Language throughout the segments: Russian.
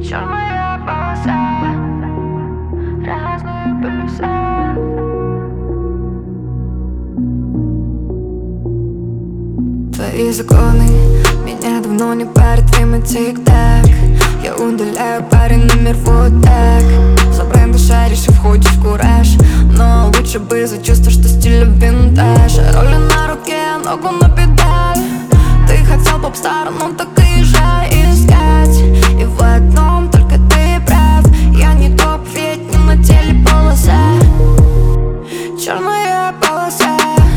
Черная полоса, разные полюса. Твои законы меня давно не парят, время тик-так. Я удаляю парень номер вот так. За бренды шаришь и входишь в кураж, но лучше бы за чувство, что стиля винтаж. Роли на руке, ногу на педаль. Ты хотел поп-стар, ну так и езжай искать. И в одном только ты прав, я не топ, ведь не на теле полоса. Черная полоса,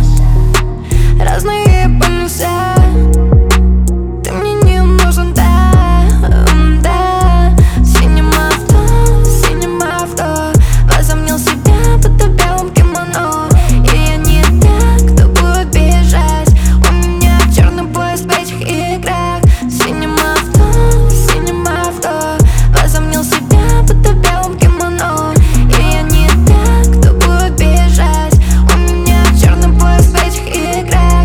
разные полюса. Ты мне не нужен, да, да. Синим авто возомнил себя под белым кимоно. И я не так, кто будет бежать. У меня черный поезд в этих играх. Синим авто возомнил себя под белым кимоно. И я не так, кто будет бежать. У меня черный поезд в этих играх.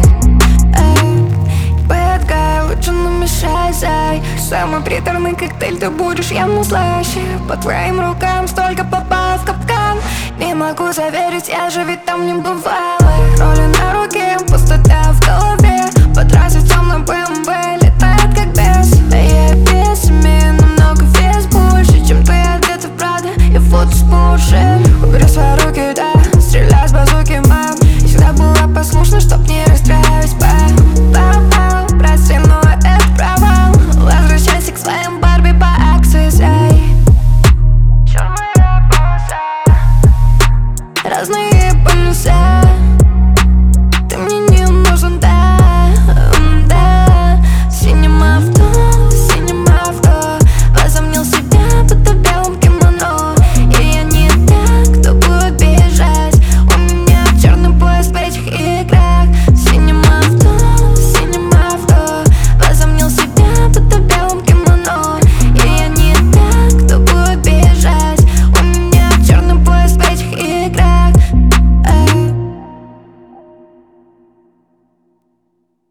Bad guy, лучше не мешай, зай. Самый приторный коктейль, ты будешь явно слаще. По твоим рукам столько попал в капкан. Не могу заверить, я же ведь там не бывала. Роли на руке, пустота в голове. По трассе темный БМВ.